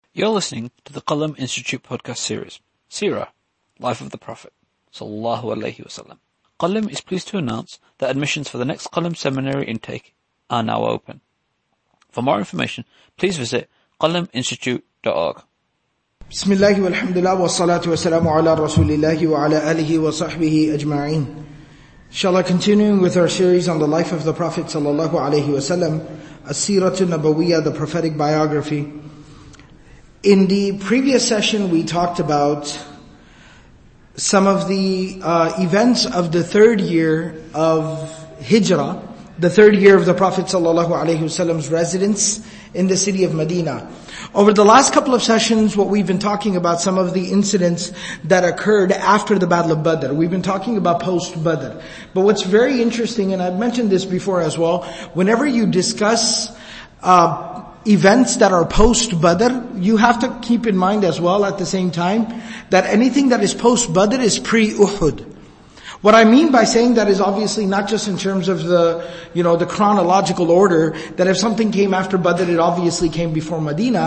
You're listening to the Qalam Institute podcast series, Seerah, Life of the Prophet, Sallallahu Alaihi Wasallam. Qalam is pleased to announce that admissions for the next Qalam seminary intake are now open. For more information, please visit qalaminstitute.org. Bismillah walhamdulillah wa salatu wa salamu ala rasulillahi wa ala alihi wa sahbihi ajma'in. Inshallah, continuing with our series on the life of the Prophet Sallallahu Alaihi Wasallam, As-Siratu Nabawiyya, the prophetic biography. In the previous session, we talked about some of the events of the third year of Hijrah, the third year of the Prophet ﷺ's residence in the city of Medina. Over the last couple of sessions, what we've been talking about, some of the incidents that occurred after the Battle of Badr. We've been talking about post-Badr. But what's very interesting, and I've mentioned this before as well, whenever you discuss events that are post-Badr, you have to keep in mind as well at the same time that anything that is post-Badr is pre-Uhud. What I mean by saying that is obviously not just in terms of the chronological order, that if something came after Badr, it obviously came before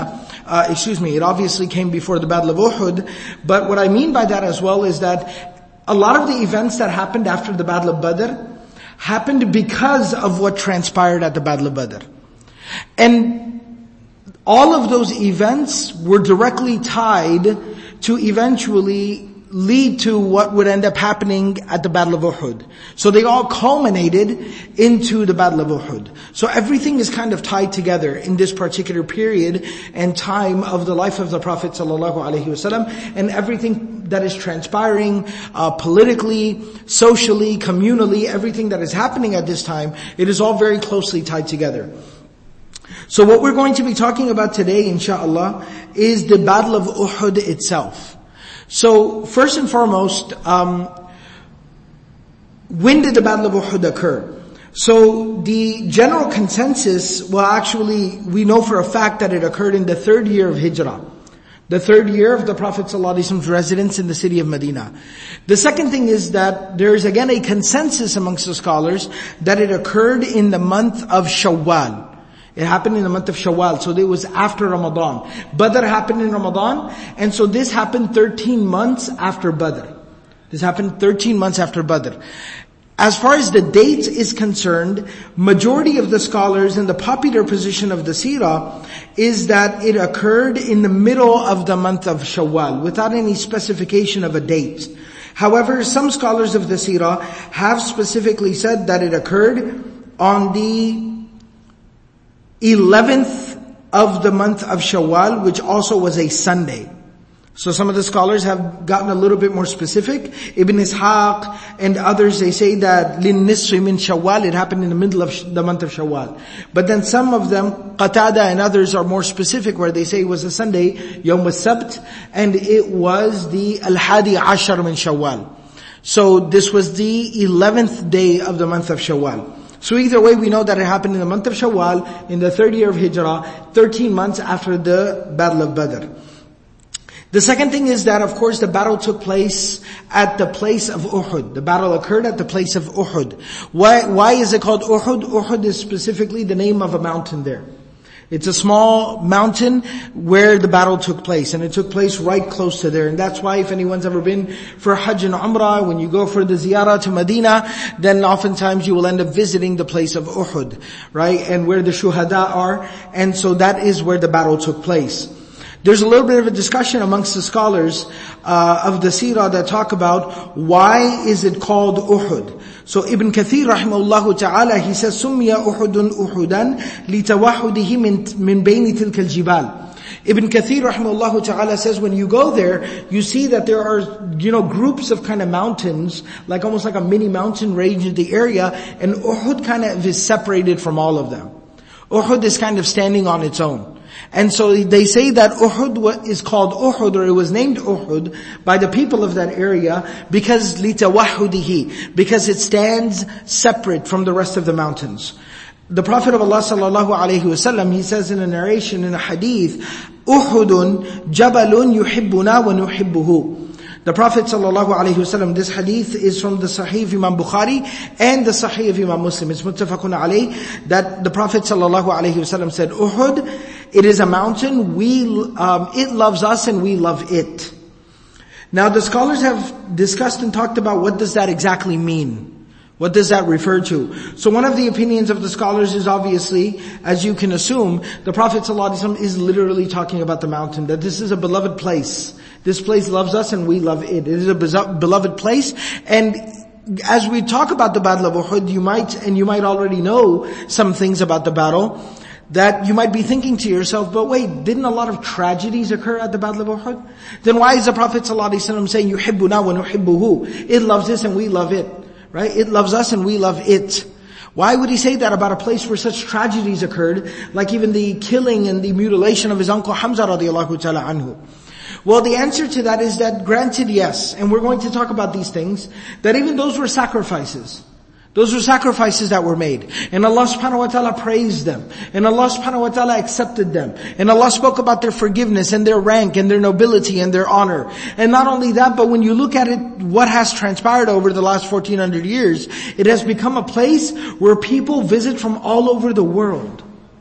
it obviously came before the Battle of Uhud. But what I mean by that as well is that a lot of the events that happened after the Battle of Badr happened because of what transpired at the Battle of Badr. And all of those events were directly tied to eventually lead to what would end up happening at the Battle of Uhud. So they all culminated into the Battle of Uhud. So everything is kind of tied together in this particular period and time of the life of the Prophet ﷺ, and everything that is transpiring politically, socially, communally, everything that is happening at this time, it is all very closely tied together. So what we're going to be talking about today, inshallah, is the Battle of Uhud itself. So first and foremost, when did the Battle of Uhud occur? So the general consensus, we know for a fact that it occurred in the third year of Hijrah. The third year of the Prophet ﷺ's residence in the city of Medina. The second thing is that there is again a consensus amongst the scholars that it occurred in the month of Shawwal. It happened in the month of Shawwal, so it was after Ramadan. Badr happened in Ramadan, and so this happened 13 months after Badr. This happened 13 months after Badr. As far as the date is concerned, majority of the scholars in the popular position of the Seerah is that it occurred in the middle of the month of Shawwal, without any specification of a date. However, some scholars of the Seerah have specifically said that it occurred on the 11th of the month of Shawwal, which also was a Sunday. So some of the scholars have gotten a little bit more specific. Ibn Ishaq and others, they say that لِلنِّصْفِ مِنْ Shawwal, it happened in the middle of the month of Shawwal. But then some of them, Qatada and others, are more specific, where they say it was a Sunday, Yawm al-Sabt, and it was the Al-Hadi Ashar min Shawwal. So this was the 11th day of the month of Shawwal. So either way, we know that it happened in the month of Shawwal, in the third year of Hijrah, 13 months after the Battle of Badr. The second thing is that, of course, the battle took place at the place of Uhud. The battle occurred at the place of Uhud. Why is it called Uhud? Uhud is specifically the name of a mountain there. It's a small mountain where the battle took place, and it took place right close to there. And that's why if anyone's ever been for Hajj and Umrah, when you go for the ziyarah to Medina, then oftentimes you will end up visiting the place of Uhud, right? And where the shuhada are. And so that is where the battle took place. There's a little bit of a discussion amongst the scholars of the Seerah that talk about why is it called Uhud. So Ibn Kathir rahimahullah ta'ala, he says, سُمِّيَ أُحُدٌ أُحُدًا لِتَوَحُدِهِ مِنْ بَيْنِ تِلْكَ الْجِبَالِ. Ibn Kathir rahimahullah ta'ala says, when you go there, you see that there are, groups of kind of mountains, like almost like a mini mountain range in the area, and Uhud kind of is separated from all of them. Uhud is kind of standing on its own. And so they say that Uhud is called Uhud, or it was named Uhud by the people of that area because لِتَوَحُدِهِ, because it stands separate from the rest of the mountains. The Prophet of Allah sallallahu alaihi wasallam, he says in a narration in a hadith, Uhudun jabalun yuhibbuna wa nuhibbuhu. The Prophet ﷺ, this hadith is from the Sahih of Imam Bukhari and the Sahih of Imam Muslim. It's muttafaqun alayh, that the Prophet ﷺ said, Uhud It is a mountain. It loves us and we love it. Now the scholars have discussed and talked about what does that exactly mean. What does that refer to? So one of the opinions of the scholars is obviously, as you can assume, the Prophet ﷺ is literally talking about the mountain, that this is a beloved place. This place loves us and we love it. It is a beloved place. And as we talk about the Battle of Uhud, you might already know some things about the battle, that you might be thinking to yourself, but wait, didn't a lot of tragedies occur at the Battle of Uhud? Then why is the Prophet ﷺ saying, يُحِبُّنَا وَنُحِبُّهُ? It loves us and we love it. Right? It loves us and we love it. Why would he say that about a place where such tragedies occurred, like even the killing and the mutilation of his uncle Hamza radiallahu ta'ala anhu? Well, the answer to that is that, granted, yes, and we're going to talk about these things, that even those were sacrifices. Those were sacrifices that were made. And Allah subhanahu wa ta'ala praised them. And Allah subhanahu wa ta'ala accepted them. And Allah spoke about their forgiveness and their rank and their nobility and their honor. And not only that, but when you look at it, what has transpired over the last 1400 years, it has become a place where people visit from all over the world.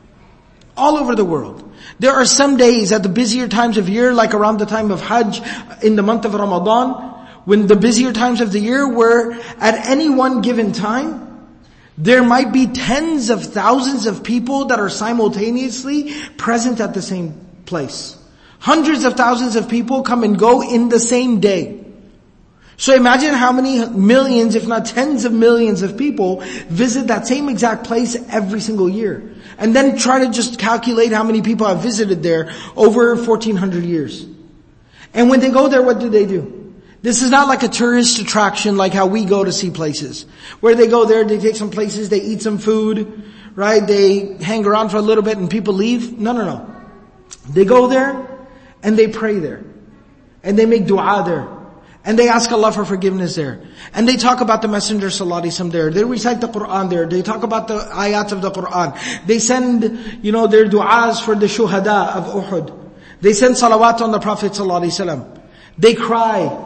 All over the world. There are some days at the busier times of year, like around the time of Hajj, in the month of Ramadan, when the busier times of the year, where at any one given time, there might be tens of thousands of people that are simultaneously present at the same place. Hundreds of thousands of people come and go in the same day. So imagine how many millions, if not tens of millions of people visit that same exact place every single year. And then try to just calculate how many people have visited there over 1400 years. And when they go there, what do? This is not like a tourist attraction like how we go to see places. Where they go there, they take some places, they eat some food, right? They hang around for a little bit and people leave. No. They go there and they pray there. And they make dua there. And they ask Allah for forgiveness there. And they talk about the Messenger sallallahu alaihi wasallam there. They recite the Quran there. They talk about the ayat of the Quran. They send, their du'as for the shuhada of Uhud. They send salawat on the Prophet sallallahu alaihi wasallam. They cry.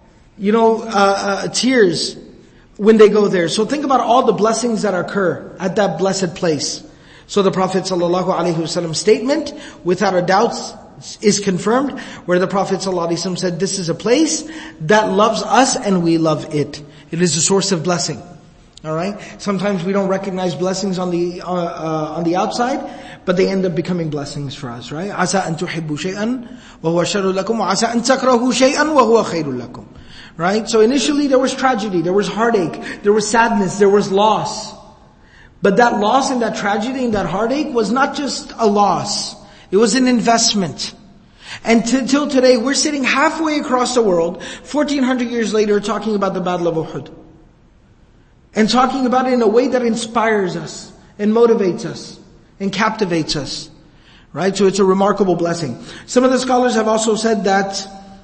Tears when they go there. So think about all the blessings that occur at that blessed place. So the Prophet ﷺ statement, without a doubt, is confirmed, where the Prophet ﷺ said, this is a place that loves us and we love it. It is a source of blessing. Alright? Sometimes we don't recognize blessings on the outside, but they end up becoming blessings for us, right? عَسَىٰ أَن تُحِبُّوا شَيْئًا وَهُوَ شَرٌّ لَكُمْ وَعَسَىٰ أَن تَكْرَهُوا شَيْئًا وَهُوَ خَيْرٌ لَكُمْ. Right? So initially there was tragedy, there was heartache, there was sadness, there was loss. But that loss and that tragedy and that heartache was not just a loss. It was an investment. And till today, we're sitting halfway across the world, 1400 years later, talking about the Battle of Uhud. And talking about it in a way that inspires us, and motivates us, and captivates us. Right? So it's a remarkable blessing. Some of the scholars have also said that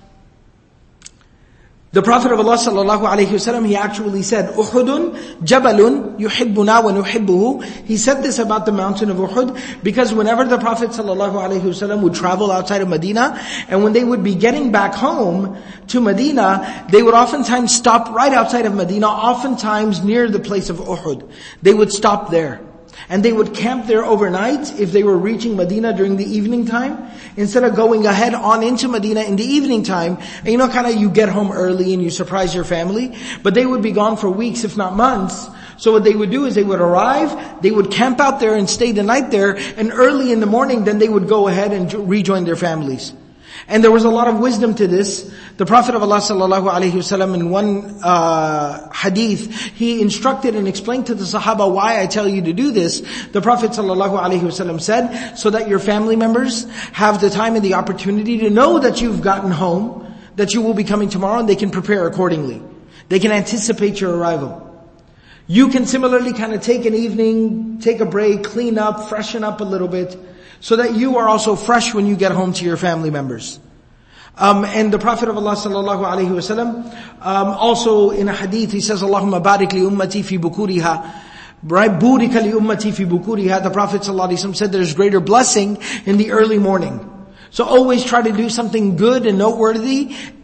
the Prophet of Allah sallallahu alaihi wasallam, he actually said, Uhudun jabalun yuhibbuna wa nuhibbuhu. He said this about the mountain of Uhud because whenever the Prophet sallallahu alaihi wasallam would travel outside of Medina, and when they would be getting back home to Medina, they would oftentimes stop right outside of Medina, oftentimes near the place of Uhud. They would stop there. And they would camp there overnight if they were reaching Medina during the evening time, instead of going ahead on into Medina in the evening time. And you get home early and you surprise your family, but they would be gone for weeks, if not months. So what they would do is they would arrive, they would camp out there and stay the night there, and early in the morning then they would go ahead and rejoin their families. And there was a lot of wisdom to this. The Prophet of Allah sallallahu alaihi wasallam in one hadith, he instructed and explained to the Sahaba why I tell you to do this. The Prophet sallallahu alaihi wasallam said, so that your family members have the time and the opportunity to know that you've gotten home, that you will be coming tomorrow, and they can prepare accordingly. They can anticipate your arrival. You can similarly take an evening, take a break, clean up, freshen up a little bit, so that you are also fresh when you get home to your family members. And the Prophet of Allah sallallahu alaihi wasallam, also in a hadith, he says, Allahumma barik li ummati fi bukuriha. Right? Burika li ummati fi bukuriha. The Prophet sallallahu alaihi wasallam said there's greater blessing in the early morning. So always try to do something good and noteworthy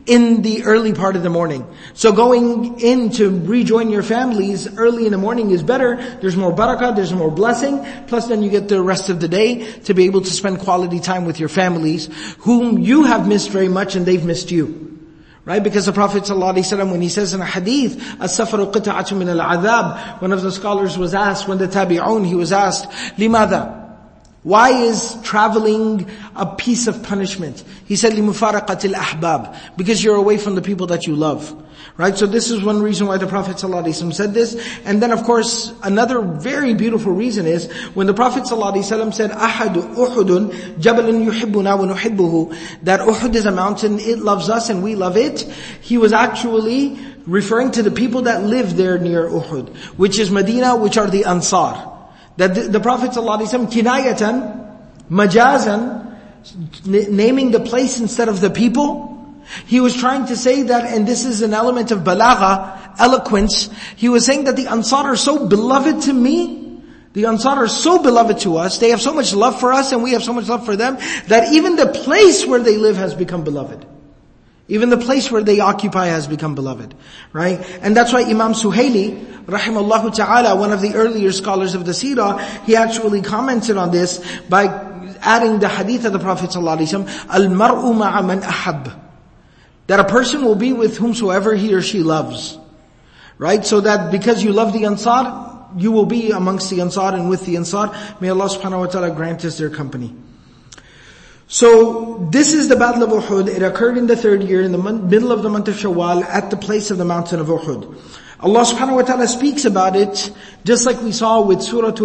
in the early part of the morning. So going in to rejoin your families early in the morning is better. There's more barakah, there's more blessing. Plus then you get the rest of the day to be able to spend quality time with your families, whom you have missed very much and they've missed you. Right? Because the Prophet ﷺ, when he says in a hadith, "As-safaru qita'atun min al-'adhab," one of the scholars was asked, when the tabi'un, he was asked, "Limada?" Why is traveling a piece of punishment? He said, لِمُفَارَقَةِ الْأَحْبَابِ, because you're away from the people that you love. Right? So this is one reason why the Prophet ﷺ said this. And then of course, another very beautiful reason is, when the Prophet ﷺ said, أَحَدُ أُحُدٌ جَبَلٌ يُحِبُّنَا وَنُحِبُّهُ, that Uhud is a mountain, it loves us and we love it. He was actually referring to the people that live there near Uhud, which is Medina, which are the Ansar. That the Prophet ﷺ, kinayatan, majazan, naming the place instead of the people, he was trying to say that, and this is an element of balagha, eloquence, he was saying that the Ansar are so beloved to me, the Ansar are so beloved to us, they have so much love for us and we have so much love for them, that even the place where they live has become beloved. Even the place where they occupy has become beloved. Right? And that's why Imam Suhaili, rahimallahu ta'ala, one of the earlier scholars of the seerah, he actually commented on this by adding the hadith of the Prophet ﷺ, "Al-mar'u ma'a man ahab," that a person will be with whomsoever he or she loves. Right? So that because you love the Ansar, you will be amongst the Ansar and with the Ansar. May Allah subhanahu wa ta'ala grant us their company. So, this is the Battle of Uhud. It occurred in the 3rd year, in the middle of the month of Shawwal, at the place of the mountain of Uhud. Allah subhanahu wa ta'ala speaks about it, just like we saw with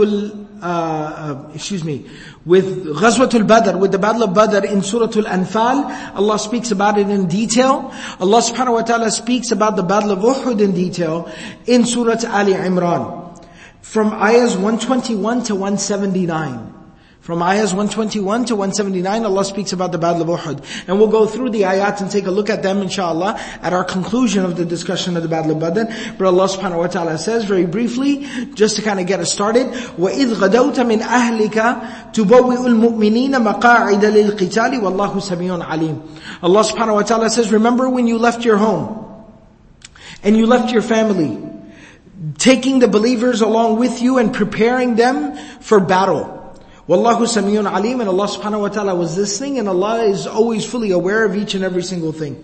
with Ghazwatul Badr, with the Battle of Badr in Suratul Anfal. Allah speaks about it in detail. Allah subhanahu wa ta'ala speaks about the Battle of Uhud in detail in Surah Ali Imran. From ayahs 121 to 179. From ayahs 121 to 179, Allah speaks about the Battle of Uhud. And we'll go through the ayat and take a look at them, inshallah, at our conclusion of the discussion of the Battle of Badr. But Allah subhanahu wa ta'ala says, very briefly, just to kind of get us started, وَإِذْ غَدَوْتَ مِنْ أَهْلِكَ تُبَوِّئُ الْمُؤْمِنِينَ مَقَاعِدَ لِلْقِتَالِ وَاللَّهُ سَمِيعٌ عَلِيمٌ. Allah subhanahu wa ta'ala says, remember when you left your home, and you left your family, taking the believers along with you and preparing them for battle. Wallahu Samiyun Alim, and Allah subhanahu wa ta'ala was listening, and Allah is always fully aware of each and every single thing.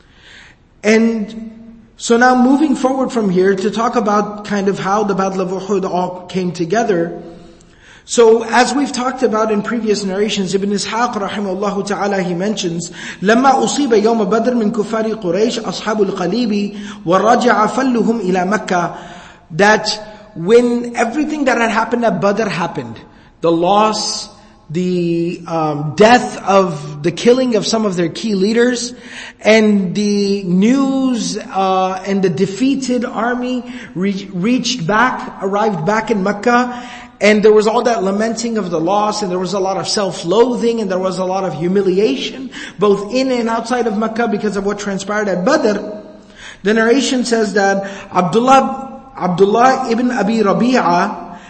And so now moving forward from here to talk about kind of how the Battle of Uhud all came together. So as we've talked about in previous narrations, Ibn Ishaq rahimahullah ta'ala, he mentions, لما أصيب يوم بدر من كفار قريش أصحاب القليب ورجع فلهم إلى مكة, that when everything that had happened at Badr happened, the loss, the death of the killing of some of their key leaders, and the news and the defeated army arrived back in Mecca, and there was all that lamenting of the loss, and there was a lot of self-loathing, and there was a lot of humiliation, both in and outside of Mecca because of what transpired at Badr. The narration says that Abdullah ibn Abi Rabi'a,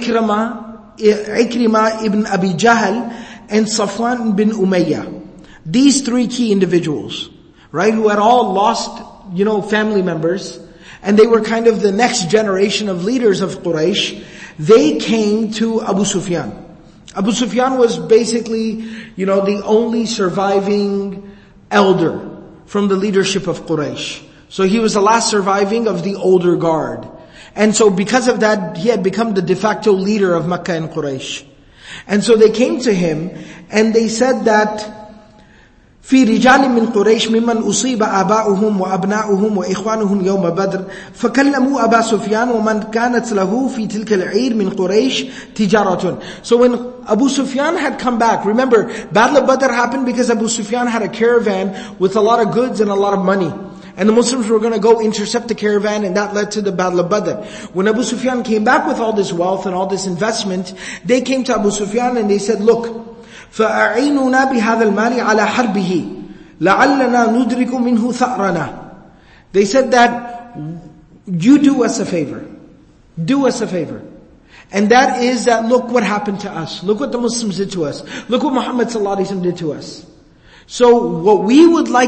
Ikrimah ibn Abi Jahl, and Safwan bin Umayyah. These 3 key individuals, right, who had all lost, family members, and they were kind of the next generation of leaders of Quraysh. They came to Abu Sufyan. Abu Sufyan was basically, the only surviving elder from the leadership of Quraysh. So he was the last surviving of the older guard. And so because of that, he had become the de facto leader of Makkah and Quraysh. And so they came to him and they said that في رجال من قريش ممن أصيب آباؤهم وأبناؤهم وإخوانهم يوم بدر فكلموا أبا سفيان ومن كانت له في تلك العير من قريش تجارة. So when Abu Sufyan had come back, remember, Battle of Badr happened because Abu Sufyan had a caravan with a lot of goods and a lot of money. And the Muslims were going to go intercept the caravan, and that led to the Battle of Badr. When Abu Sufyan came back with all this wealth and all this investment, they came to Abu Sufyan and they said, look, فَأَعِينُنَا بِهَذَا الْمَالِ عَلَى حَرْبِهِ لَعَلَّنَا نُدْرِكُ مِنْهُ ثَأْرَنَا. They said that, you do us a favor. Do us a favor. And that is that, look what happened to us. Look what the Muslims did to us. Look what Muhammad ﷺ did to us. So what we would like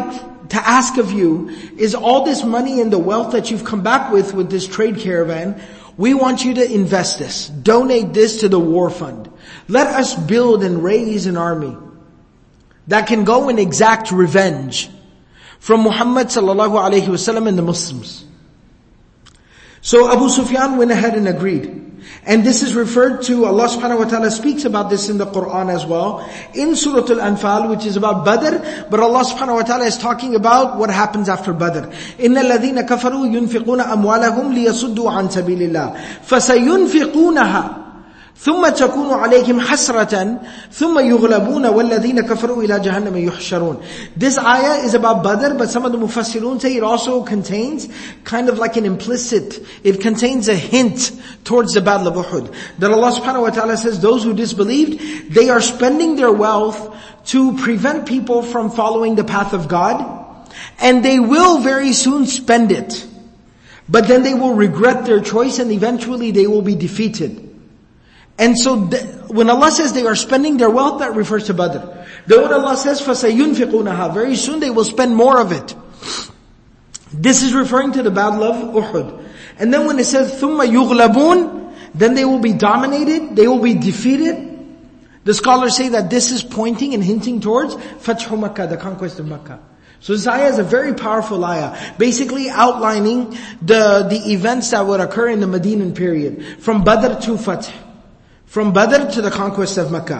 to ask of you is all this money and the wealth that you've come back with this trade caravan, we want you to invest this. Donate this to the war fund. Let us build and raise an army that can go and exact revenge from Muhammad sallallahu alaihi wasallam and the Muslims. So Abu Sufyan went ahead and agreed. And this is referred to, Allah subhanahu wa ta'ala speaks about this in the Quran as well, in Surah Al-Anfal, which is about Badr, but Allah subhanahu wa ta'ala is talking about what happens after Badr. إِنَّ الَّذِينَ كَفَرُوا يُنْفِقُونَ أَمْوَالَهُمْ لِيَصُدُّوا عَنْ سَبِيلِ اللَّهِ فَسَيُنْفِقُونَهَا ثم تكون عليهم حسرة ثم يغلبون والذين كفروا إلى جهنم يحشرون. This ayah is about Badr, but some of the Mufassirun say it also contains kind of like an implicit, it contains a hint towards the Battle of Uhud. That Allah subhanahu wa ta'ala says those who disbelieved, they are spending their wealth to prevent people from following the path of God, and they will very soon spend it. But then they will regret their choice and eventually they will be defeated. And so when Allah says they are spending their wealth, that refers to Badr. Then when Allah says, فَسَيُنْفِقُونَهَا, very soon they will spend more of it. This is referring to the Battle of Uhud. And then when it says, ثُمَّ يُغْلَبُونَ, then they will be dominated, they will be defeated. The scholars say that this is pointing and hinting towards Fathu Makkah, the conquest of Makkah. So this ayah is a very powerful ayah, basically outlining the events that would occur in the Medinan period, from Badr to Fath. From Badr to the conquest of Makkah.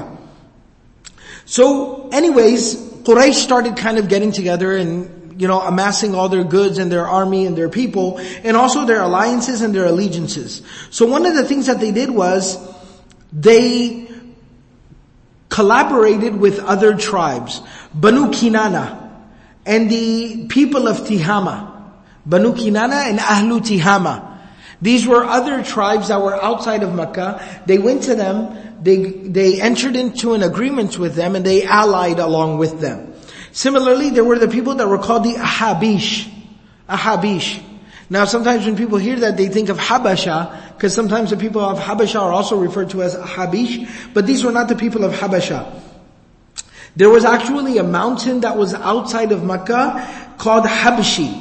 So anyways, Quraysh started kind of getting together and, amassing all their goods and their army and their people, and also their alliances and their allegiances. So one of the things that they did was, they collaborated with other tribes. Banu Kinana and the people of Tihama. Banu Kinana and Ahlu Tihama. These were other tribes that were outside of Makkah. They went to them, they entered into an agreement with them, and they allied along with them. Similarly, there were the people that were called the Ahabish. Ahabish. Now sometimes when people hear that, they think of Habasha, because sometimes the people of Habasha are also referred to as Ahabish, but these were not the people of Habasha. There was actually a mountain that was outside of Makkah called Habshi.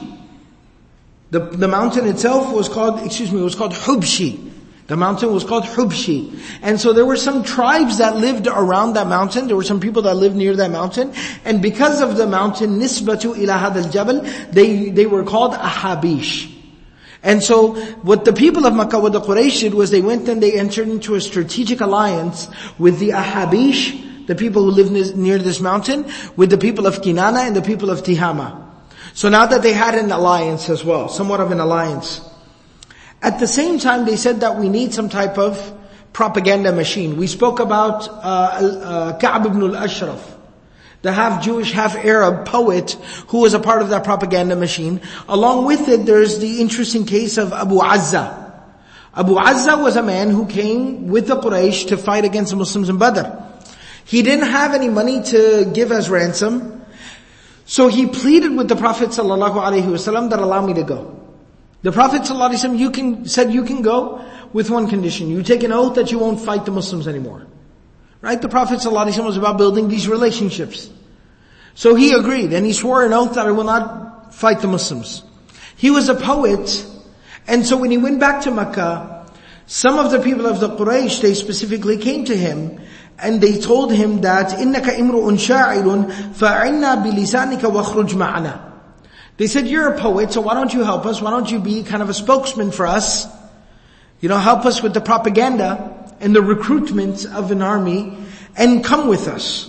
The mountain itself was called Hubshi. The mountain was called Hubshi. And so there were some tribes that lived around that mountain. There were some people that lived near that mountain. And because of the mountain, Nisbatu ila hadal jabal, they were called Ahabish. And so what the people of Makkah, what the Quraysh did was they went and they entered into a strategic alliance with the Ahabish, the people who lived near this mountain, with the people of Kinana and the people of Tihama. So now that they had an alliance as well, somewhat of an alliance. At the same time, they said that we need some type of propaganda machine. We spoke about Ka'b ibn al-Ashraf, the half Jewish, half Arab poet who was a part of that propaganda machine. Along with it, there's the interesting case of Abu Azza. Abu Azza was a man who came with the Quraysh to fight against the Muslims in Badr. He didn't have any money to give as ransom. So he pleaded with the Prophet ﷺ that allow me to go. The Prophet ﷺ said you can go with one condition. You take an oath that you won't fight the Muslims anymore. Right? The Prophet ﷺ was about building these relationships. So he agreed and he swore an oath that I will not fight the Muslims. He was a poet, and so when he went back to Makkah, some of the people of the Quraysh, they specifically came to him and they told him that إِنَّكَ إِمْرُؤٌ شَاعِرٌ فَأَعِنَّا بِلِسَانِكَ وَخْرُجْ مَعَنَا. They said, you're a poet, so why don't you help us? Why don't you be kind of a spokesman for us? Help us with the propaganda and the recruitment of an army and come with us.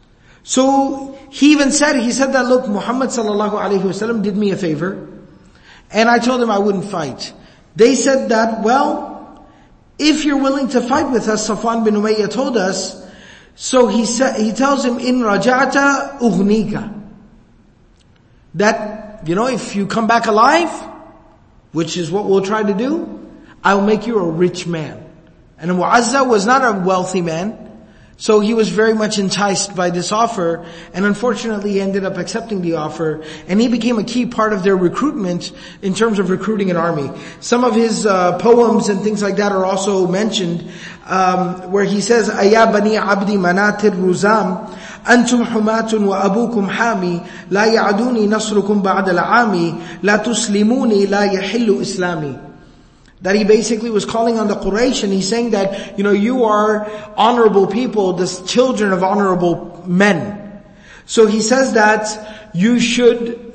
So he said that, look, Muhammad sallallahu alaihi wasallam did me a favor and I told him I wouldn't fight. They said that, well, if you're willing to fight with us, Safwan bin Umayyah told us, so he tells him, in raja'ata ughnika. That, if you come back alive, which is what we'll try to do, I'll make you a rich man. And Abu Azza was not a wealthy man, so he was very much enticed by this offer, and unfortunately he ended up accepting the offer, and he became a key part of their recruitment in terms of recruiting an army. Some of his poems and things like that are also mentioned, where he says, Aya bani abdi manatir ruzam, أنتم حماة وأبوكم حامي لا يعدوني نصركم بعد العام لا تسلموني لا يحل إسلامي. That he basically was calling on the Quraysh, and he's saying that, you are honorable people, the children of honorable men. So he says that you should,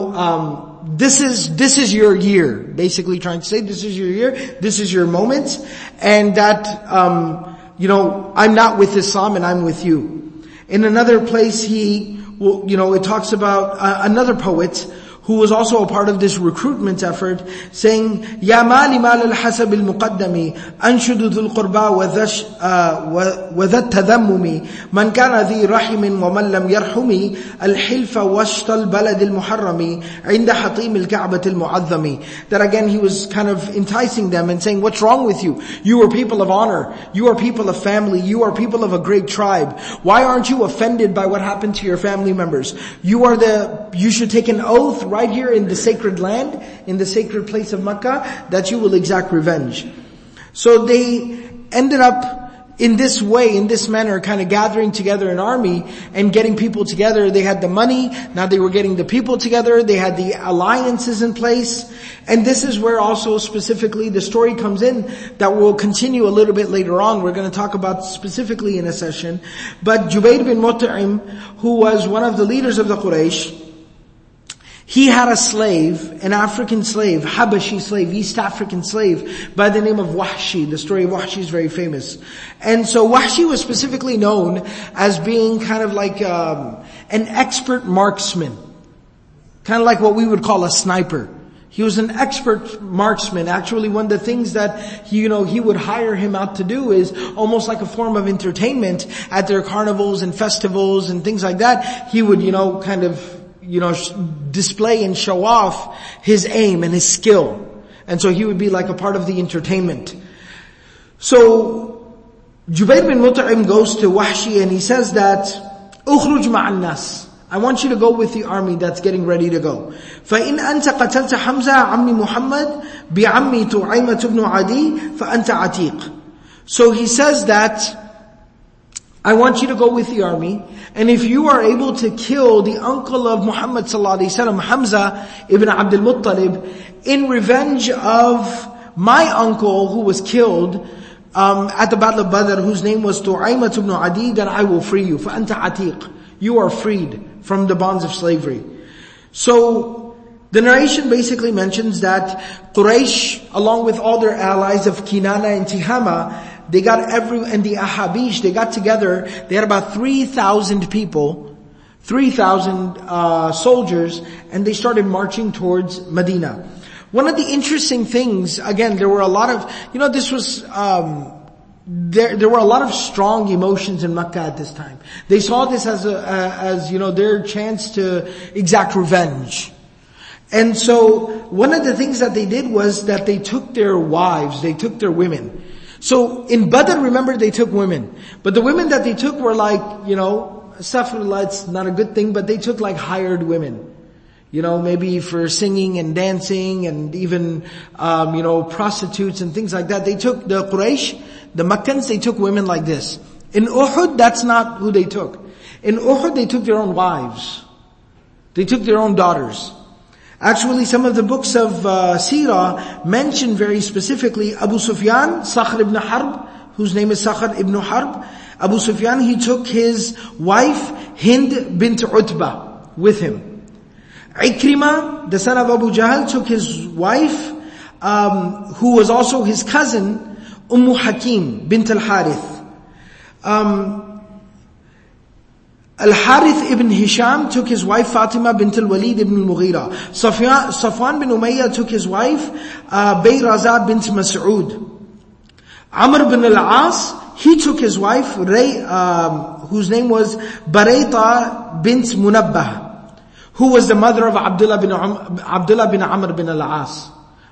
this is your year. Basically trying to say this is your year, this is your moment, and that, I'm not with Islam and I'm with you. In another place it talks about another poet who was also a part of this recruitment effort, saying, يَا مَالِ مَالَ الْحَسَبِ الْمُقَدَّمِ أَنْشُدُ ذُو الْقُرْبَى وَذَا التَّذَمُّمِ مَنْ كَانَ ذِي رَحِمٍ وَمَنْ لَمْ يَرْحُمِ الْحِلْفَ وَشْطَ الْبَلَدِ الْمُحَرَّمِ عِنْدَ حَطِيمِ الْكَعْبَةِ الْمُعَظَّمِ. That again, he was kind of enticing them and saying, what's wrong with you? You are people of honor. You are people of family. You are people of a great tribe. Why aren't you offended by what happened to your family members? You should take an oath right here in the sacred land, in the sacred place of Makkah, that you will exact revenge. So they ended up in this way, in this manner, kind of gathering together an army and getting people together. They had the money, now they were getting the people together, they had the alliances in place. And this is where also specifically the story comes in that will continue a little bit later on. We're going to talk about specifically in a session. But Jubayr bin Mut'im, who was one of the leaders of the Quraysh, he had a slave, an African slave, Habashi slave, East African slave, by the name of Wahshi. The story of Wahshi is very famous. And so Wahshi was specifically known as being kind of like an expert marksman. Kind of like what we would call a sniper. He was an expert marksman. Actually, one of the things that he would hire him out to do is almost like a form of entertainment at their carnivals and festivals and things like that. He would, kind of display and show off his aim and his skill. And so he would be like a part of the entertainment. So, Jubayr bin Mut'im goes to Wahshi and he says that, "Ukhruj ma'an nas." I want you to go with the army that's getting ready to go. فَإِنْ أَنْتَ قَتَلْتَ حَمْزَةَ عَمِّ مُحَمَّدٍ بِعَمِّ تُعَيْمَةَ بْنُ عَدِي فَأَنْتَ عَتِيقٌ. So he says that, I want you to go with the army, and if you are able to kill the uncle of Muhammad sallallahu alaihi wasallam, Hamza ibn Abdul Muttalib, in revenge of my uncle who was killed at the Battle of Badr, whose name was Tu'aymat ibn Adi, then I will free you. فَأَنْتَ عَتِيقٌ. You are freed from the bonds of slavery. So, the narration basically mentions that Quraysh, along with all their allies of Kinana and Tihama, and the Ahabish, they got together, they had about 3,000 people, 3,000 soldiers, and they started marching towards Medina. One of the interesting things, again, there were a lot of, this was, there were a lot of strong emotions in Makkah at this time. They saw this as their chance to exact revenge. And so, one of the things that they did was that they took their wives, they took their women. So, in Badr, remember, they took women. But the women that they took were like, astaghfirullah, it's not a good thing, but they took like hired women. Maybe for singing and dancing and even, prostitutes and things like that. They took the Quraysh, the Makkans, they took women like this. In Uhud, that's not who they took. In Uhud, they took their own wives. They took their own daughters. Actually, some of the books of Seerah mention very specifically Abu Sufyan, Sakhr ibn Harb, whose name is Sakhr ibn Harb. Abu Sufyan, he took his wife, Hind bint Utbah, with him. Ikrimah, the son of Abu Jahl, took his wife, who was also his cousin, Hakim bint al-Harith. Al-Harith ibn Hisham took his wife Fatima bint al-Walid ibn al-Mughira. Safwan bin Umayyah took his wife Bayraza bint Mas'ud. Amr bin al-As, he took his wife whose name was Barayta bint Munabbah, who was the mother of Abdullah bin Amr bin al-As.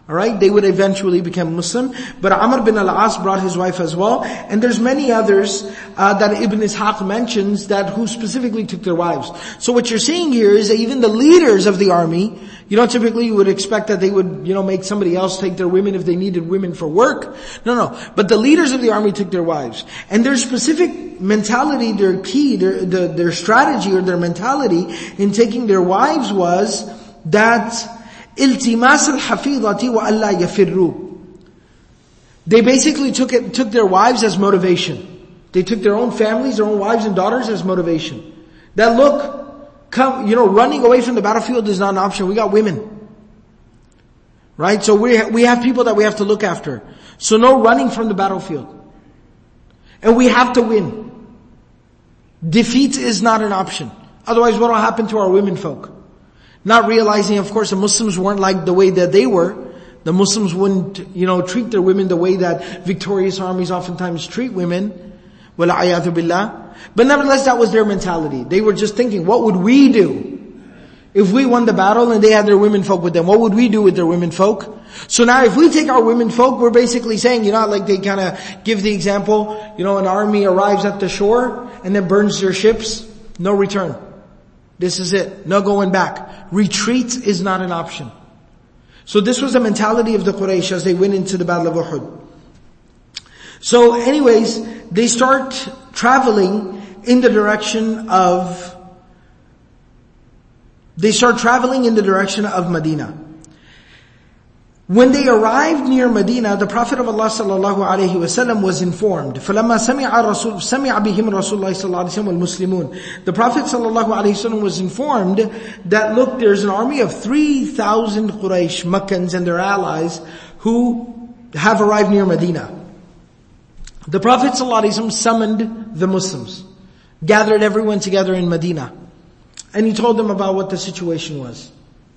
Alright, they would eventually become Muslim. But Amr bin al-As brought his wife as well. And there's many others that Ibn Ishaq mentions that who specifically took their wives. So what you're seeing here is that even the leaders of the army, typically you would expect that they would, make somebody else take their women if they needed women for work. No. But the leaders of the army took their wives. And their specific mentality, their key, their strategy or their mentality in taking their wives was that التماس الحفيظة وألا يفروا. They basically took their wives as motivation. They took their own families, their own wives and daughters as motivation. That running away from the battlefield is not an option. We got women. Right? So we have people that we have to look after. So no running from the battlefield. And we have to win. Defeat is not an option. Otherwise what will happen to our women folk? Not realizing, of course, the Muslims weren't like the way that they were. The Muslims wouldn't, treat their women the way that victorious armies oftentimes treat women. وَالْعَيَاذُ بِاللَّهِ. But nevertheless, that was their mentality. They were just thinking, what would we do? If we won the battle and they had their women folk with them, what would we do with their women folk? So now if we take our women folk, we're basically saying, like they kind of give the example, an army arrives at the shore and then burns their ships, no return. This is it. No going back. Retreat is not an option. So this was the mentality of the Quraysh as they went into the Battle of Uhud. So anyways, they start traveling in the direction of Medina. When they arrived near Medina, the Prophet of Allah sallallahu alaihi wasallam was informed. فَلَمَّا سَمِعَ بِهِمْ رَسُولُ اللَّهِ صَلَّى اللَّهُ عَلَيْهِ وَسَلَّمُ وَالْمُسْلِمُونَ. The Prophet sallallahu alaihi wasallam was informed that look, there's an army of 3,000 Quraysh, Makkans and their allies who have arrived near Medina. The Prophet sallallahu alaihi wasallam summoned the Muslims, gathered everyone together in Medina, and he told them about what the situation was.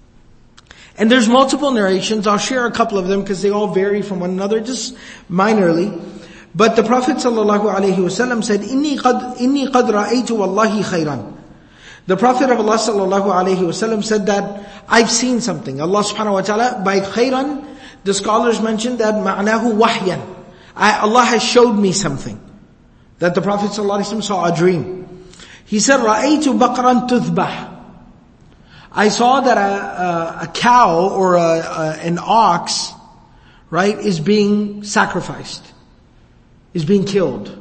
And there's multiple narrations. I'll share a couple of them because they all vary from one another, just minorly. But the Prophet ﷺ said, "Inni qad ra'aytu wallahi khayran." The Prophet of Allah ﷺ said that I've seen something. Allah subhanahu wa ta'ala, by khayran, the scholars mentioned that ma'nahu wahyan. Allah has showed me something. That the Prophet ﷺ saw a dream. He said, "Ra'aytu baqran tuthbah." I saw that a cow or an ox, right, is being sacrificed, is being killed.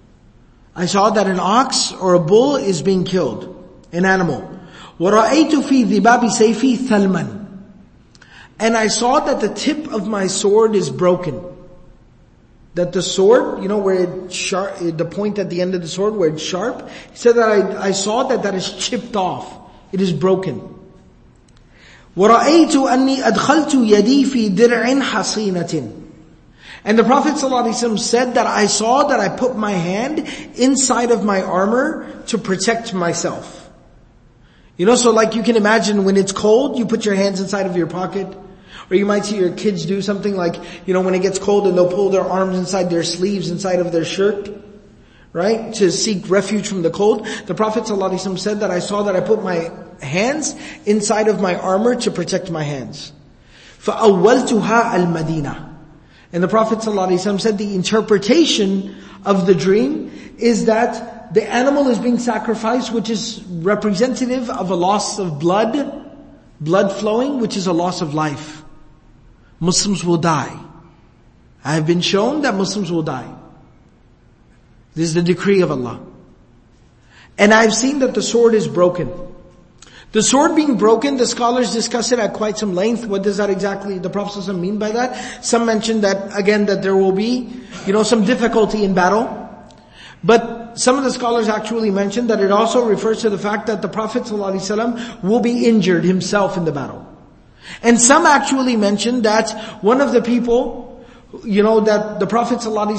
I saw that an ox or a bull is being killed, an animal. وَرَأَيْتُ فِي ذِبَابِ سَيْفِي ثَلْمًا. And I saw that the tip of my sword is broken. That the sword, where it's sharp, the point at the end of the sword where it's sharp, he said that I saw that is chipped off. It is broken. وَرَأَيْتُ أَنِّي أَدْخَلْتُ يَدِي فِي دِرْعٍ حَصِينَةٍ. And the Prophet ﷺ said that I saw that I put my hand inside of my armor to protect myself. So like you can imagine when it's cold, you put your hands inside of your pocket. Or you might see your kids do something like, when it gets cold and they'll pull their arms inside their sleeves, inside of their shirt, right? To seek refuge from the cold. The Prophet ﷺ said that I saw that I put my hands inside of my armor to protect my hands. فَأَوَّلْتُهَا الْمَدِينَةِ. And the Prophet ﷺ said the interpretation of the dream is that the animal is being sacrificed, which is representative of a loss of blood flowing, which is a loss of life. Muslims will die. I have been shown that Muslims will die. This is the decree of Allah. And I've seen that the sword is broken. The sword being broken, the scholars discuss it at quite some length. What does that exactly, the Prophet ﷺ mean by that? Some mention that, again, that there will be, some difficulty in battle. But some of the scholars actually mention that it also refers to the fact that the Prophet ﷺ will be injured himself in the battle. And some actually mention that one of the people, that the Prophet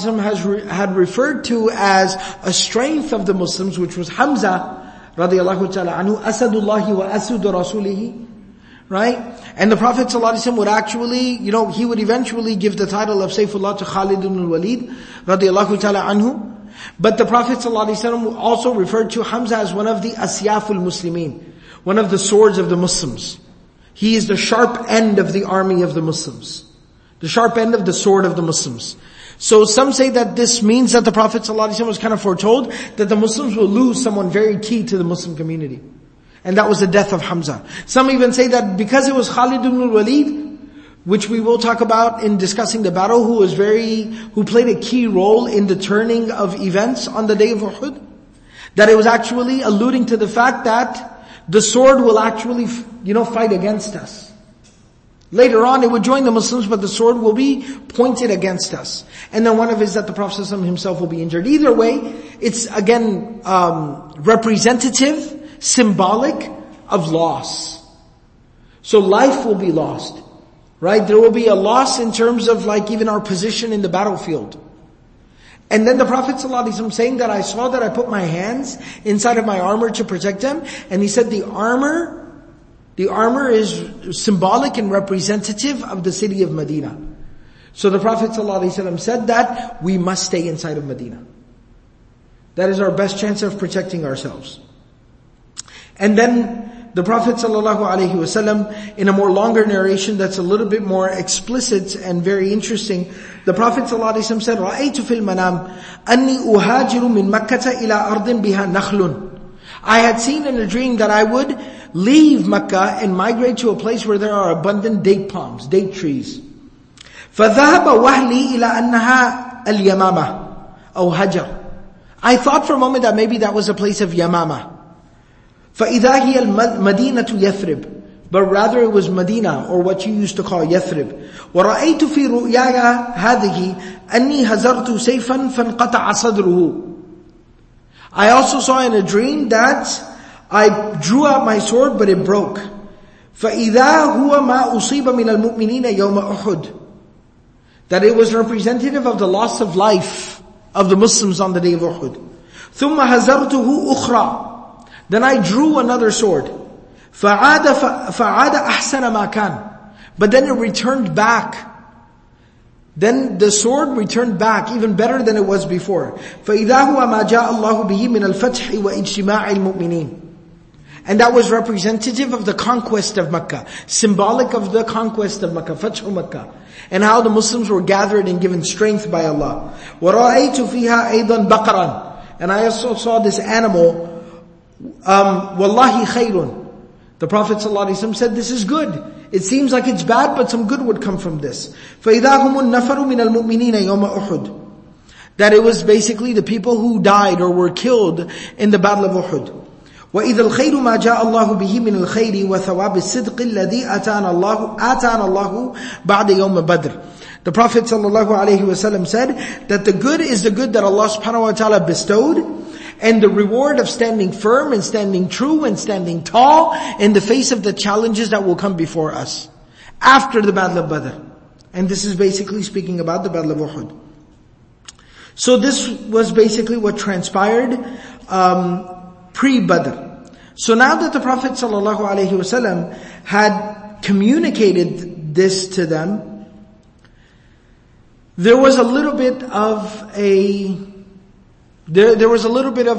ﷺ had referred to as a strength of the Muslims, which was Hamza, radiyallahu ta'ala anhu, Asadullahi wa Asud Rasulihi, right? And the Prophet ﷺ would actually, he would eventually give the title of Sayfullah to Khalid ibn al-Walid, radiyallahu ta'ala anhu. But the Prophet ﷺ also referred to Hamza as one of the Asyaful Muslimin, one of the swords of the Muslims. He is the sharp end of the army of the Muslims. The sharp end of the sword of the Muslims. So some say that this means that the Prophet ﷺ was kind of foretold that the Muslims will lose someone very key to the Muslim community. And that was the death of Hamza. Some even say that because it was Khalid ibn al-Walid, which we will talk about in discussing the battle, who played a key role in the turning of events on the day of Uhud, that it was actually alluding to the fact that the sword will actually, fight against us. Later on, it would join the Muslims, but the sword will be pointed against us. And then one of it is that the Prophet ﷺ himself will be injured. Either way, it's again representative, symbolic of loss. So life will be lost, right? There will be a loss in terms of even our position in the battlefield. And then the Prophet ﷺ saying that I saw that I put my hands inside of my armor to protect them. And he said the armor is symbolic and representative of the city of Medina. So the Prophet ﷺ said that we must stay inside of Medina. That is our best chance of protecting ourselves. And then the Prophet ﷺ, in a more longer narration that's a little bit more explicit and very interesting, the Prophet ﷺ said, رَأَيْتُ فِي الْمَنَامِ أَنِّي أُهَاجِرُ مِنْ مَكَّةَ إِلَىٰ أَرْضٍ بِهَا نَخْلٌ. I had seen in a dream that I would leave Mecca and migrate to a place where there are abundant date palms, date trees. فَذَهَبَ وَهْلِي إِلَىٰ أَنَّهَا الْيَمَامَةِ أو هَجَرٍ. I thought for a moment that maybe that was a place of Yamama. فَإِذَا هِيَ الْمَدِينَةُ يَثْرِبْ. But rather it was Medina, or what you used to call Yathrib. وَرَأَيْتُ فِي رُؤْيَايَ هَذِهِ أَنِّي هَزَرْتُ سَيْفًا فَانْقَطَعَ صَدْرُهُ. I also saw in a dream that I drew out my sword, but it broke. فَإِذَا هُوَ مَا أُصِيبَ مِنَ الْمُؤْمِنِينَ يَوْمَ أُحُدٍ. That it was representative of the loss of life of the Muslims on the day of Uhud. ثُمَّ هَزَرْتُهُ أُخْرَى. Then I drew another sword. فَعَادَ أَحْسَنَ مَا كَانَ. But then it returned back. Then the sword returned back even better than it was before. فَإِذَا هُوَ مَا جَاءَ اللَّهُ بِهِ مِنَ الْفَتْحِ وَإِجْتِمَاعِ الْمُؤْمِنِينَ. And that was representative of the conquest of Mecca. Symbolic of the conquest of Mecca, Fathu Mecca. And how the Muslims were gathered and given strength by Allah. وَرَأَيْتُ فِيهَا أَيْضًا بَقَرًا. And I also saw this animal, وَاللَّهِ خَيْرٌ. The Prophet ﷺ said, this is good. It seems like it's bad, but some good would come from this. فَإِذَا هُمُ النَّفَرُ مِنَ الْمُؤْمِنِينَ يَوْمَ أُحُدٍ. That it was basically the people who died or were killed in the battle of Uhud. وَإِذَا الْخَيْرُ مَا جَاءَ اللَّهُ بِهِ مِنَ الْخَيْرِ وَثَوَابِ الصِّدْقِ الَّذِي آتَانَ اللَّهُ بَعْدَ يَوْمِ بَدْرٍ. The Prophet ﷺ said that the good is the good that Allah subhanahu wa ta'ala bestowed, and the reward of standing firm and standing true and standing tall in the face of the challenges that will come before us after the Battle of Badr. And this is basically speaking about the Battle of Uhud. So this was basically what transpired pre-Badr. So now that the Prophet ﷺ had communicated this to them, there was a little bit of there was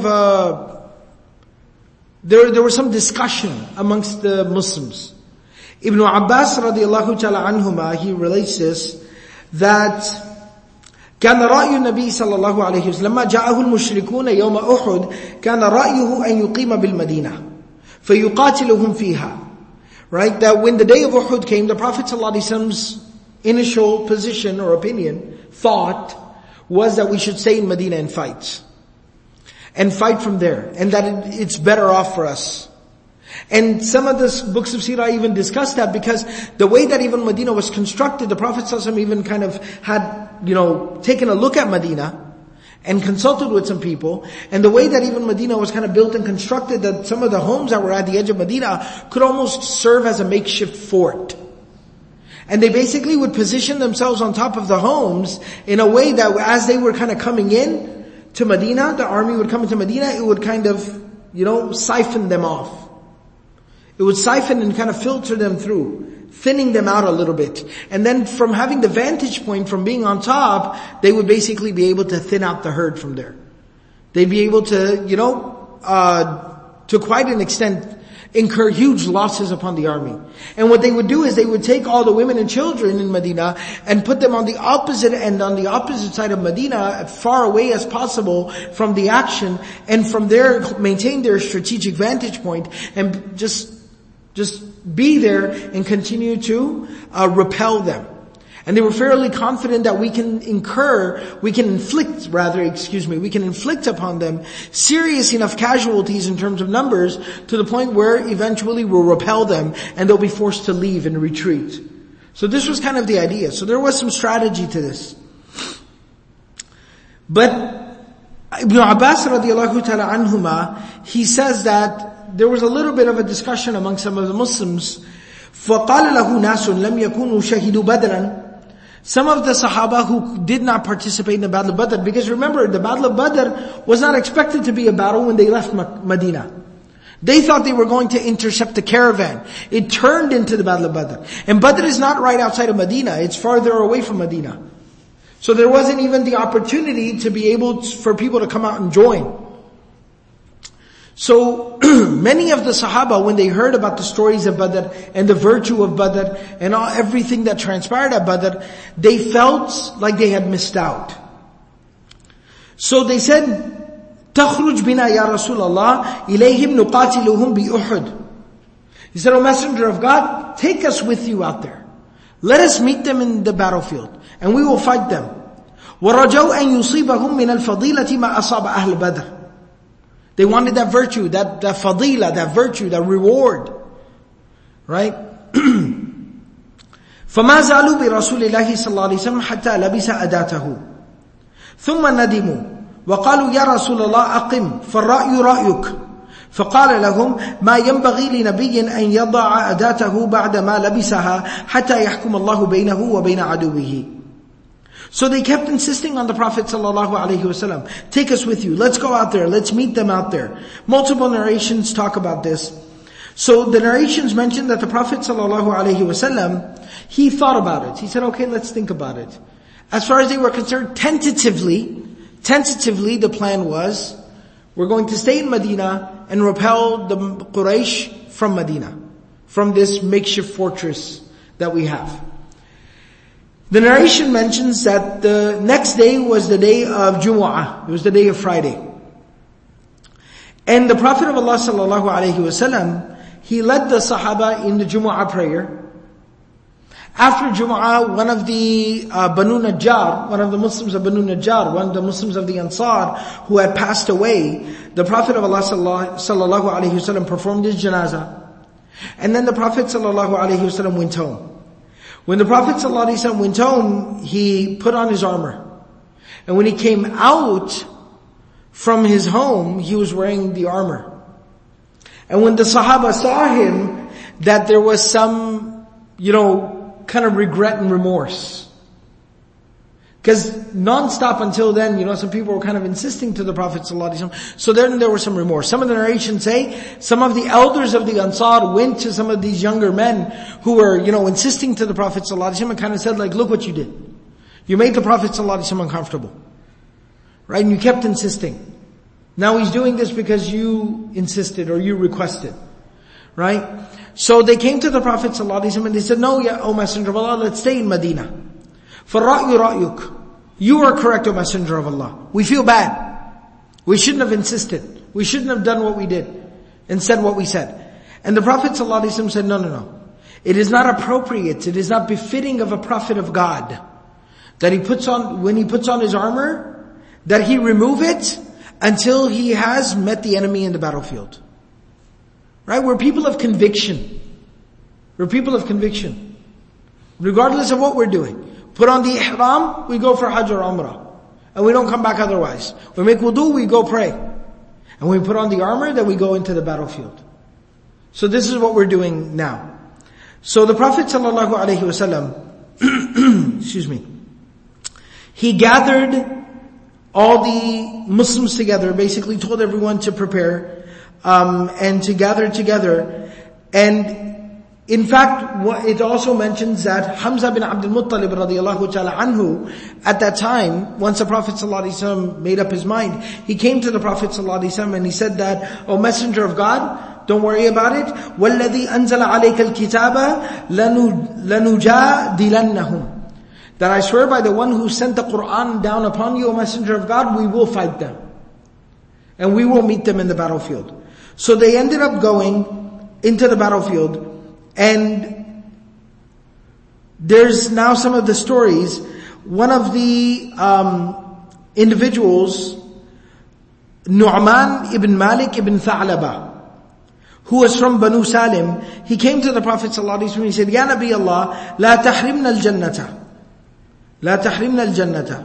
some discussion amongst the Muslims. Ibn Abbas radiallahu ta'ala anhuma, he relates this, that كان رأي النبي صلى الله عليه وسلم لما جاءه المشركون يوم أحد كان رأيه أن يقيم بالمدينة فيقاتلهم فيها. Right, that when the day of Uhud came, the Prophet ﷺ's initial position or opinion, thought, was that we should stay in Medina and fight. And fight from there. And that it's better off for us. And some of the books of Sirah even discuss that, because the way that even Medina was constructed, the Prophet ﷺ even kind of had, taken a look at Medina and consulted with some people. And the way that even Medina was kind of built and constructed, that some of the homes that were at the edge of Medina could almost serve as a makeshift fort. And they basically would position themselves on top of the homes in a way that as they were kind of coming in to Medina, the army would come into Medina, it would kind of, siphon them off. It would siphon and kind of filter them through, thinning them out a little bit. And then from having the vantage point from being on top, they would basically be able to thin out the herd from there. They'd be able to, to quite an extent, incur huge losses upon the army. And what they would do is they would take all the women and children in Medina and put them on the opposite end, on the opposite side of Medina, as far away as possible from the action, and from there maintain their strategic vantage point and just be there and continue to repel them. And they were fairly confident that we can inflict upon them serious enough casualties in terms of numbers to the point where eventually we'll repel them and they'll be forced to leave and retreat. So this was kind of the idea. So there was some strategy to this. But Ibn Abbas radiallahu ta'ala anhuma, he says that there was a little bit of a discussion among some of the Muslims. فَقَالَ لَهُ نَاسٌ لَمْ يَكُونُوا شَهِدُوا بَدْرًا. Some of the Sahaba who did not participate in the Battle of Badr, because remember, the Battle of Badr was not expected to be a battle when they left Medina. They thought they were going to intercept the caravan. It turned into the Battle of Badr. And Badr is not right outside of Medina, it's farther away from Medina. So there wasn't even the opportunity to be able for people to come out and join. So many of the Sahaba, when they heard about the stories of Badr and the virtue of Badr and everything that transpired at Badr, they felt like they had missed out. So they said, تَخْرُجْ بِنَا يَا رَسُولَ اللَّهِ إِلَيْهِمْ نُقَاتِلُهُمْ بِأُحُدٍ. He said, O Messenger of God, take us with you out there. Let us meet them in the battlefield and we will fight them. وَرَجَوْا أَن يُصِيبَهُمْ مِنَ الْفَضِيلَةِ مَا أَصَابَ أَهْلَ بَدْرٍ. They wanted that virtue, that fadila, that virtue, that reward. Right? فَمَا زَالُوا بِرَسُولِ اللَّهِ صَلَّى اللَّهُ عَلَيْهِ وسلم حَتَّى لَبِسَ أَدَاتَهُ ثُمَّ نَدِمُوا وَقَالُوا يَا رَسُولَ اللَّهِ أَقِمْ فَالرَّأْيُ رَأْيُكَ فقال لهم ما ينبغي لنبي أن يضع أداته بعد ما لبسها حتى يحكم الله بينه وبين عدوه. So they kept insisting on the Prophet ﷺ, take us with you, let's go out there, let's meet them out there. Multiple narrations talk about this. So the narrations mention that the Prophet ﷺ, he thought about it. He said, okay, let's think about it. As far as they were concerned, tentatively, the plan was, we're going to stay in Medina and repel the Quraysh from Medina, from this makeshift fortress that we have. The narration mentions that the next day was the day of Jumu'ah. It was the day of Friday. And the Prophet of Allah sallallahu alaihi wasallam, he led the Sahaba in the Jumu'ah prayer. After Jumu'ah, one of the Banu Najjar, one of the Muslims of Banu Najjar, one of the Muslims of the Ansar who had passed away, the Prophet of Allah sallallahu alaihi wasallam performed his janazah. And then the Prophet sallallahu alaihi wasallam went home. When the Prophet ﷺ went home, he put on his armor. And when he came out from his home, he was wearing the armor. And when the Sahaba saw him, that there was some, kind of regret and remorse. Because non-stop until then, some people were kind of insisting to the Prophet ﷺ. So then there was some remorse. Some of the narrations say, some of the elders of the Ansar went to some of these younger men who were, insisting to the Prophet ﷺ and kind of said, look what you did. You made the Prophet ﷺ uncomfortable. Right? And you kept insisting. Now he's doing this because you insisted or you requested. Right? So they came to the Prophet ﷺ and they said, no, O Messenger of Allah, let's stay in Medina. فَالرَّأْيُ رَأْيُكَ. You are correct, O Messenger of Allah. We feel bad. We shouldn't have insisted. We shouldn't have done what we did and said what we said. And the Prophet ﷺ said, no. It is not appropriate, it is not befitting of a Prophet of God that when he puts on his armor, that he remove it until he has met the enemy in the battlefield. Right? We're people of conviction. Regardless of what we're doing. Put on the ihram, we go for Hajj or Umrah. And we don't come back otherwise. We make wudu, we go pray. And when we put on the armor, then we go into the battlefield. So this is what we're doing now. So the Prophet ﷺ, he gathered all the Muslims together, basically told everyone to prepare, and to gather together. And in fact, it also mentions that Hamza bin Abdul Muttalib radiyallahu ta'ala anhu, at that time, once the Prophet ﷺ made up his mind, he came to the Prophet ﷺ and he said that, O Messenger of God, Don't worry about it. وَالَّذِي أَنزَلَ عَلَيْكَ الْكِتَابَ لَنُجَادِلَنَّهُمْ. That I swear by the one who sent the Qur'an down upon you, O Messenger of God, we will fight them. And we will meet them in the battlefield. So they ended up going into the battlefield, and there's now some of the stories. One of the individuals, Nu'man ibn Malik ibn Tha'laba, who was from Banu Salim, he came to the Prophet ﷺ and he said, Ya Nabi Allah, la tahrimna al-jannata. لا تحرمنا الجنة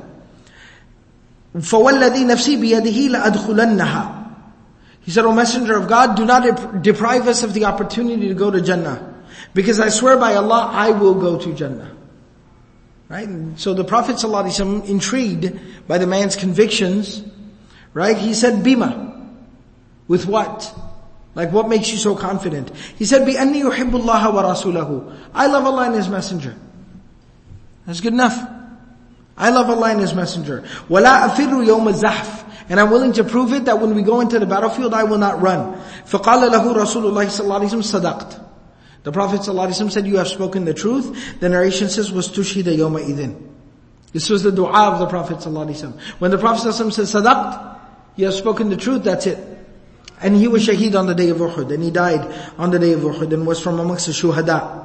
فوالذي نفسي بيده لأدخلنها. He said, O Messenger of God, do not deprive us of the opportunity to go to Jannah, because I swear by Allah, I will go to Jannah. Right? And so the Prophet ﷺ, intrigued by the man's convictions, right? He said, Bima. With what? Like, what makes you so confident? He said, بِأَنِّي يُحِبُّ اللَّهَ وَرَسُولَهُ. I love Allah and His Messenger. That's good enough. I love Allah and His Messenger. وَلَا أَفِرُّ يَوْمَ الزَّحْفِ. And I'm willing to prove it that when we go into the battlefield, I will not run. فَقَالَ لَهُ رَسُولُ اللَّهِ صَلَّى اللَّهِ عَلَيْهِ وسلم صَدَقْتَ. The Prophet ﷺ said, you have spoken the truth. The narration says, وَاسْتُشْهِدَ يَوْمَئِذٍ. This was the dua of the Prophet ﷺ. When the Prophet ﷺ said, صَدَقْتَ, you have spoken the truth, that's it. And he was shaheed on the day of Uhud, and he died on the day of Uhud, and was from amongst the shuhada.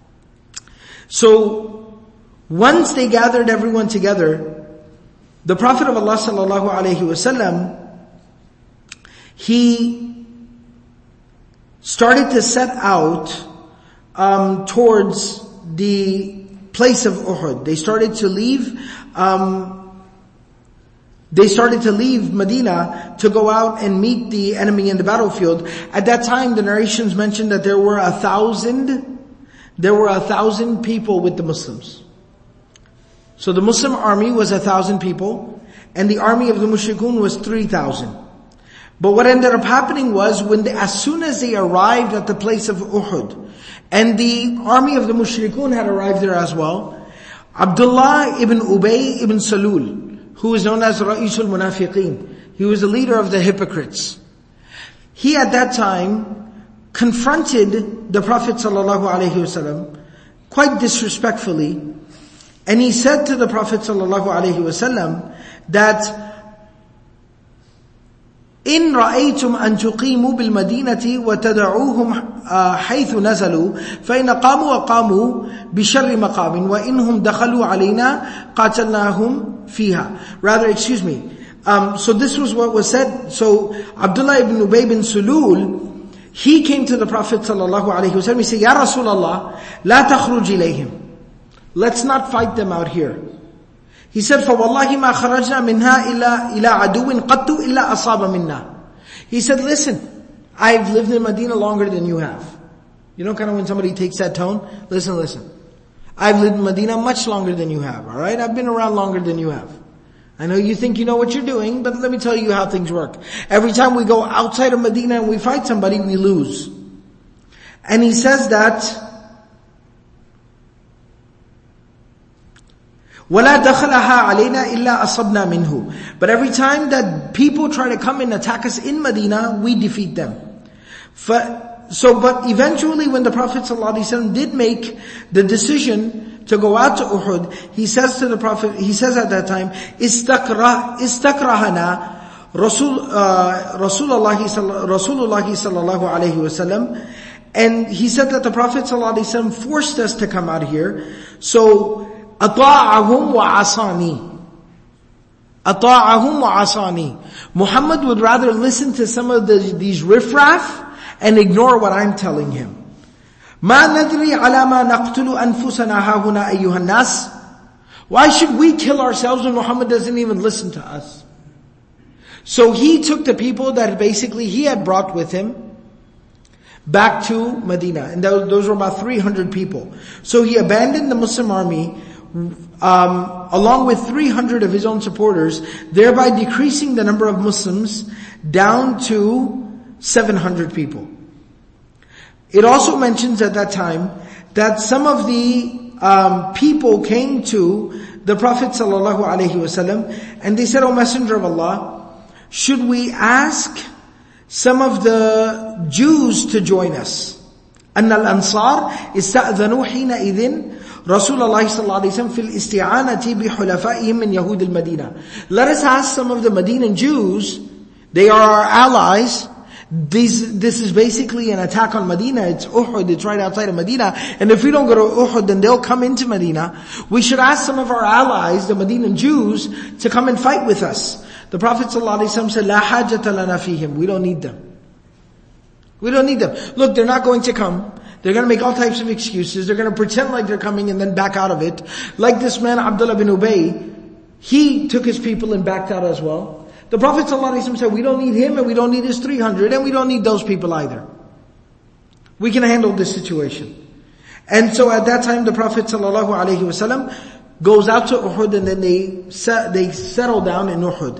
So, once they gathered everyone together, the Prophet of Allah sallallahu alaihi wasallam, he started to set out towards the place of Uhud. They started to leave Medina to go out and meet the enemy in the battlefield. At that time, the narrations mentioned that there were 1,000 people with the Muslims. So the Muslim army was 1,000 people, and the army of the Mushrikun was 3,000. But what ended up happening was, as soon as they arrived at the place of Uhud, and the army of the Mushrikun had arrived there as well, Abdullah ibn Ubay ibn Salul, who is known as Ra'isul Munafiqeen, he was the leader of the hypocrites. He at that time confronted the Prophet ﷺ quite disrespectfully, and he said to the Prophet ﷺ that إن رأيتم أن تقيموا بالمدينة وتدعوهم حيث نزلوا فإن قاموا وقاموا بشر مقام وإنهم دخلوا علينا قاتلناهم فيها. Rather, excuse me. So this was what was said. So Abdullah ibn Ubay bin Sulul, he came to the Prophet ﷺ. He said, Ya Rasulullah, لا تخرج إليهم. Let's not fight them out here. He said, فَوَاللَّهِ مَا خَرَجْنَا مِنْهَا إِلَىٰ عَدُوٍ قَدْتُ إِلَّا أَصَابَ مِنَّا. He said, listen, I've lived in Medina longer than you have. You know kind of when somebody takes that tone? Listen. I've lived in Medina much longer than you have, alright? I've been around longer than you have. I know you think you know what you're doing, but let me tell you how things work. Every time we go outside of Medina and we fight somebody, we lose. And he says that, وَلَا دَخَلَهَا عَلَيْنَا إِلَّا أَصَبْنَا مِنْهُ. But every time that people try to come and attack us in Medina, we defeat them. But eventually when the Prophet ﷺ did make the decision to go out to Uhud, he says to the Prophet, he says at that time, إِسْتَكْرَهَنَا Rasulullah sallallahu alayhi wasallam. And he said that the Prophet ﷺ forced us to come out here. So, أطاعهم وعصاني. Muhammad would rather listen to some of these riffraff and ignore what I'm telling him. ما ندري على ما نقتل أنفسنا هاهنا أيها الناس. Why should we kill ourselves when Muhammad doesn't even listen to us? So he took the people that basically he had brought with him back to Medina, and those were about 300 people. So he abandoned the Muslim army along with 300 of his own supporters, thereby decreasing the number of Muslims down to 700 people. It also mentions at that time that some of the people came to the Prophet ﷺ and they said, O Messenger of Allah, should we ask some of the Jews to join us. أن الأنصار استأذنوا حينئذ رسول الله صلى الله عليه وسلم في الاستعانة بحلفائهم من يهود المدينة. Let us ask some of the Medinan Jews, they are our allies. This is basically an attack on Medina. It's Uhud, it's right outside of Medina. And if we don't go to Uhud, then they'll come into Medina. We should ask some of our allies, the Medinan Jews, to come and fight with us. The Prophet ﷺ said, لا حاجة لنا فيهم. We don't need them. We don't need them. Look, they're not going to come. They're going to make all types of excuses. They're going to pretend like they're coming and then back out of it. Like this man, Abdullah bin Ubay, he took his people and backed out as well. The Prophet ﷺ said, we don't need him and we don't need his 300 and we don't need those people either. We can handle this situation. And so at that time the Prophet ﷺ goes out to Uhud and then they settle down in Uhud.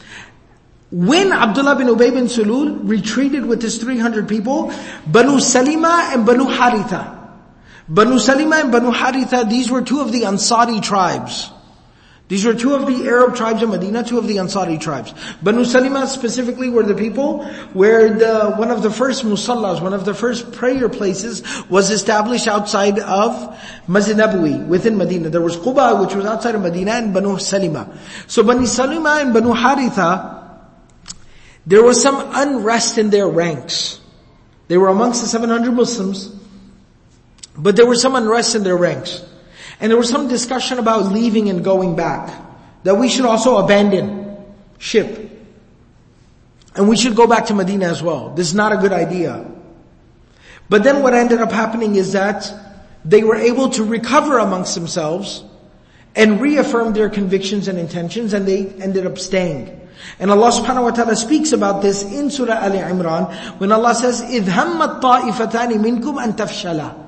When Abdullah bin Ubay bin Sulul retreated with his 300 people, Banu Salima and Banu Haritha. Banu Salima and Banu Haritha, these were two of the Ansari tribes. These were two of the Arab tribes of Medina, two of the Ansari tribes. Banu Salima specifically were the people where one of the first musallas, one of the first prayer places was established outside of Masjid Nabawi, within Medina. There was Quba, which was outside of Medina, and Banu Salima. So Banu Salima and Banu Haritha, there was some unrest in their ranks. They were amongst the 700 Muslims, but there was some unrest in their ranks. And there was some discussion about leaving and going back. That we should also abandon ship. And we should go back to Medina as well. This is not a good idea. But then what ended up happening is that they were able to recover amongst themselves and reaffirm their convictions and intentions, and they ended up staying. And Allah subhanahu wa ta'ala speaks about this in Surah Ali Imran when Allah says, إِذْ هَمَّتْ طَائِفَتَانِ مِنْكُمْ أَن تَفْشَلَا.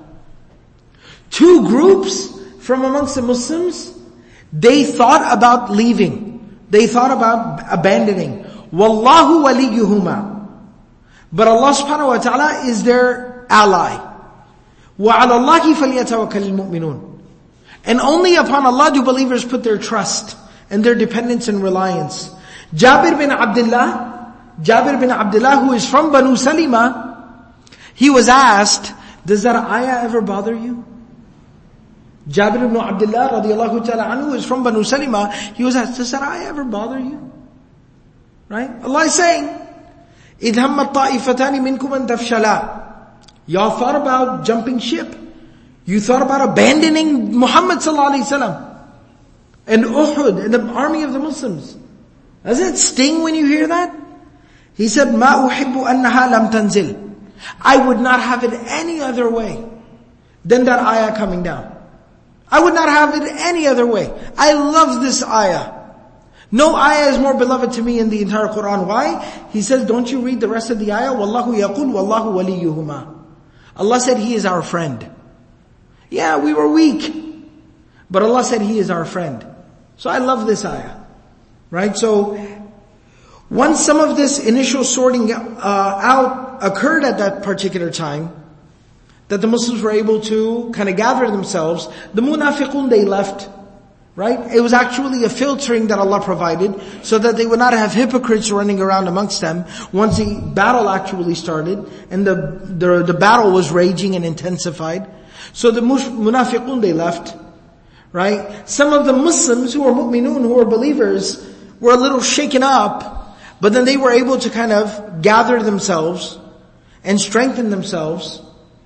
Two groups from amongst the Muslims, they thought about leaving. They thought about abandoning. Wallahu waliyuhuma. But Allah subhanahu wa ta'ala is their ally. وَعَلَى اللَّهِ فَلْيَتَوَكَّلِ الْمُؤْمِنُونَ. And only upon Allah do believers put their trust and their dependence and reliance. Jabir bin Abdullah, who is from Banu Salima, he was asked, does that ayah ever bother you? Jabir ibn Abdullah radiallahu ta'ala anhu is from Banu Salima. He was asked, does that ayah ever bother you? Right? Allah is saying, إِذْ هَمَّتْ طَائِفَتَانِ مِنْكُمْ أَن تَفْشَلَا. Y'all thought about jumping ship. You thought about abandoning Muhammad sallallahu alayhi wasallam and Uhud and the army of the Muslims. Doesn't it sting when you hear that? He said, مَا أُحِبُّ أَنَّهَا لَمْ تَنزِلْ. I would not have it any other way than that ayah coming down. I would not have it any other way. I love this ayah. No ayah is more beloved to me in the entire Quran. Why? He says, don't you read the rest of the ayah? Wallahu yaqul wallahu waliyuhuma. Allah said He is our friend. Yeah, we were weak. But Allah said He is our friend. So I love this ayah. Right? So, once some of this initial sorting out occurred at that particular time, that the Muslims were able to kind of gather themselves, the munafiqun, they left. Right? It was actually a filtering that Allah provided so that they would not have hypocrites running around amongst them once the battle actually started and the battle was raging and intensified. So the munafiqun, they left. Right? Some of the Muslims who were mu'minun, who were believers, were a little shaken up, but then they were able to kind of gather themselves and strengthen themselves.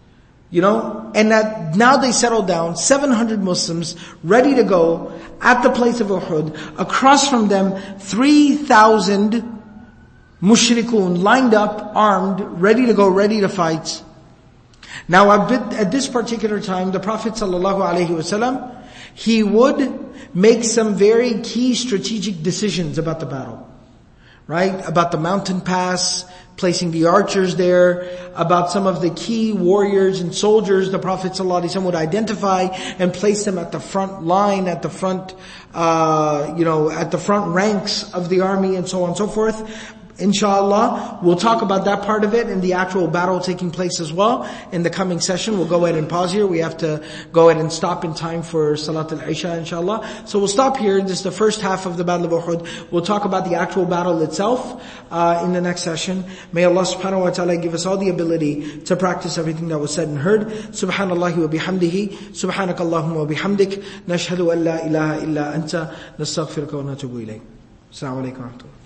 And that now they settled down, 700 Muslims, ready to go at the place of Uhud. Across from them, 3,000 mushrikun lined up, armed, ready to go, ready to fight. Now at this particular time, the Prophet ﷺ, he would make some very key strategic decisions about the battle. Right? About the mountain pass, placing the archers there, about some of the key warriors and soldiers the Prophet ﷺ would identify and place them at the front line, at the front, at the front ranks of the army and so on and so forth. Inshallah, we'll talk about that part of it and the actual battle taking place as well in the coming session. We'll go ahead and pause here. We have to go ahead and stop in time for Salat al-Isha, inshallah. So we'll stop here. This is the first half of the Battle of Uhud. We'll talk about the actual battle itself in the next session. May Allah subhanahu wa ta'ala give us all the ability to practice everything that was said and heard. Subhanallahi wa bihamdihi. Subhanakallahumma wa bihamdik. Nashhadu an la ilaha illa anta. Nastaghfiruka wa natubu ilayk. Assalamu alaikum wa rahmatullah.